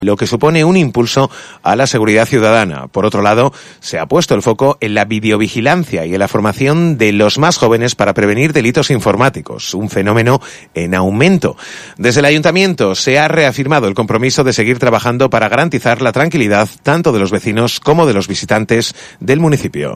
lo que supone un impulso a la seguridad ciudadana. Por otro lado, se ha puesto el foco en la videovigilancia y en la formación de los más jóvenes para prevenir delitos informáticos, un fenómeno en aumento. Desde el Ayuntamiento se ha reafirmado el compromiso de seguir trabajando para garantizar la tranquilidad tanto de los vecinos como de los visitantes del municipio.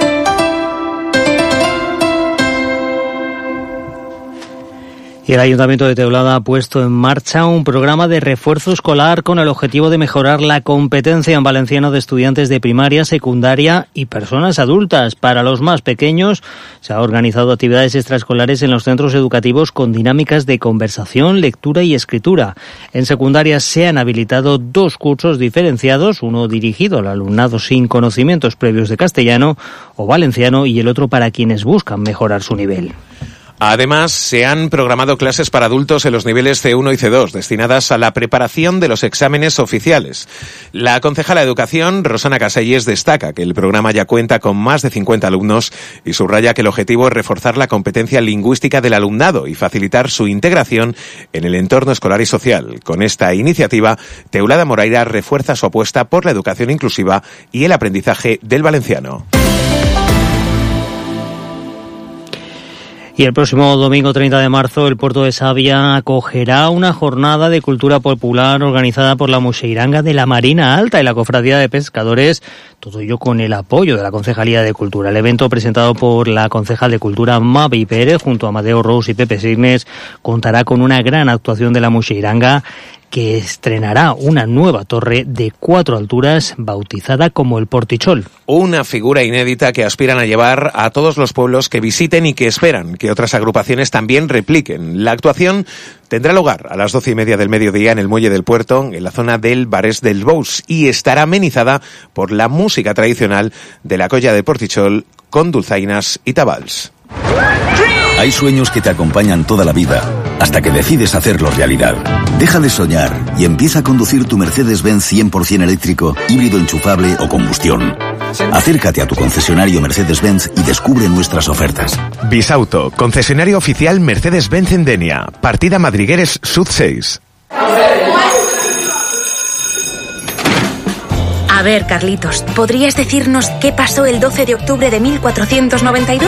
Y el Ayuntamiento de Teulada ha puesto en marcha un programa de refuerzo escolar con el objetivo de mejorar la competencia en valenciano de estudiantes de primaria, secundaria y personas adultas. Para los más pequeños se han organizado actividades extraescolares en los centros educativos con dinámicas de conversación, lectura y escritura. En secundaria se han habilitado 2 cursos diferenciados, uno dirigido al alumnado sin conocimientos previos de castellano o valenciano y el otro para quienes buscan mejorar su nivel. Además, se han programado clases para adultos en los niveles C1 y C2, destinadas a la preparación de los exámenes oficiales. La concejala de Educación, Rosana Caselles, destaca que el programa ya cuenta con más de 50 alumnos y subraya que el objetivo es reforzar la competencia lingüística del alumnado y facilitar su integración en el entorno escolar y social. Con esta iniciativa, Teulada Moraira refuerza su apuesta por la educación inclusiva y el aprendizaje del valenciano. Y el próximo domingo 30 de marzo el Puerto de Savia acogerá una jornada de cultura popular organizada por la Muxeiranga de la Marina Alta y la Cofradía de Pescadores, todo ello con el apoyo de la Concejalía de Cultura. El evento, presentado por la concejal de Cultura Mavi Pérez junto a Amadeo Rous y Pepe Signes, contará con una gran actuación de la Muxeiranga, que estrenará una nueva torre de 4 alturas bautizada como el Portichol. Una figura inédita que aspiran a llevar a todos los pueblos que visiten y que esperan que otras agrupaciones también repliquen. La actuación tendrá lugar a las 12:30 del mediodía en el Muelle del Puerto, en la zona del Barés del Bous, y estará amenizada por la música tradicional de la Colla de Portichol con dulzainas y tabals. Hay sueños que te acompañan toda la vida, hasta que decides hacerlos realidad. Deja de soñar y empieza a conducir tu Mercedes-Benz 100% eléctrico, híbrido enchufable o combustión. Acércate a tu concesionario Mercedes-Benz y descubre nuestras ofertas. Bisauto, concesionario oficial Mercedes-Benz en Denia, partida Madrigueres Sud 6. A ver, Carlitos, ¿podrías decirnos qué pasó el 12 de octubre de 1492?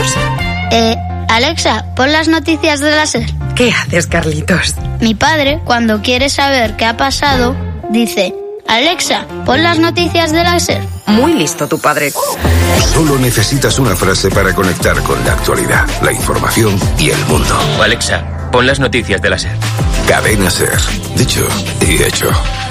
Alexa, pon las noticias de la SER. ¿Qué haces, Carlitos? Mi padre, cuando quiere saber qué ha pasado, dice: Alexa, pon las noticias de la SER. Muy listo tu padre. Solo necesitas una frase para conectar con la actualidad, la información y el mundo. Alexa, pon las noticias de la SER. Cadena SER. Dicho y hecho.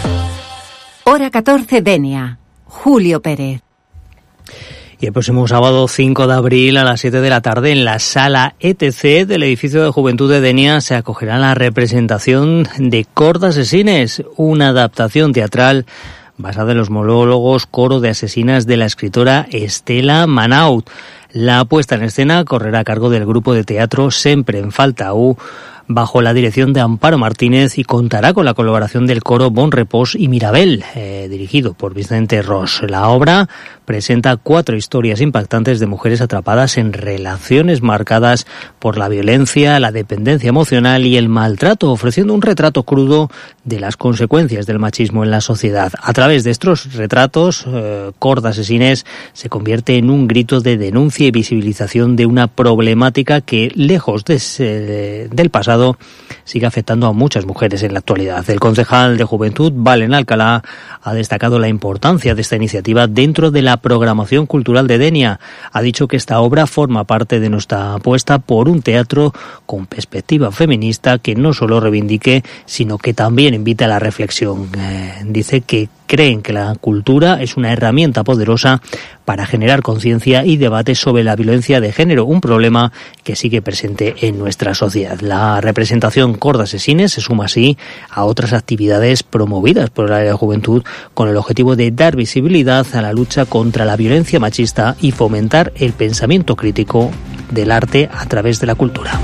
Hora 14, Denia. Julio Pérez. Y el próximo sábado 5 de abril a las 7 de la tarde en la Sala ETC del Edificio de Juventud de Denia se acogerá la representación de Cor d'Asesines, una adaptación teatral basada en los monólogos Coro de Asesinas de la escritora Estela Manaut. La puesta en escena correrá a cargo del grupo de teatro Sempre en Falta U, bajo la dirección de Amparo Martínez, y contará con la colaboración del coro Bon Repos y Mirabel, dirigido por Vicente Ros. La obra presenta 4 historias impactantes de mujeres atrapadas en relaciones marcadas por la violencia, la dependencia emocional y el maltrato, ofreciendo un retrato crudo de las consecuencias del machismo en la sociedad. A través de estos retratos, Cor d'Asesines se convierte en un grito de denuncia y visibilización de una problemática que, lejos del pasado, sigue afectando a muchas mujeres en la actualidad. El concejal de Juventud, Valen Alcalá, ha destacado la importancia de esta iniciativa dentro de la programación cultural de Denia. Ha dicho que esta obra forma parte de nuestra apuesta por un teatro con perspectiva feminista que no solo reivindique, sino que también invite a la reflexión. Dice que creen que la cultura es una herramienta poderosa para generar conciencia y debate sobre la violencia de género, un problema que sigue presente en nuestra sociedad. La representación Cor d'Asesines se suma así a otras actividades promovidas por el área de Juventud con el objetivo de dar visibilidad a la lucha contra la violencia machista y fomentar el pensamiento crítico del arte a través de la cultura.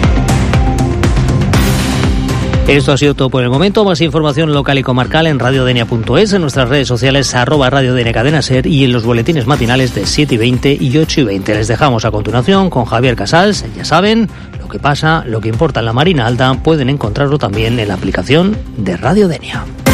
Esto ha sido todo por el momento. Más información local y comarcal en radiodenia.es, en nuestras redes sociales @radiodenia Cadena Ser y en los boletines matinales de 7:20 y 8:20. Les dejamos a continuación con Javier Casals. Ya saben, lo que pasa, lo que importa en la Marina Alta, pueden encontrarlo también en la aplicación de Radio Denia.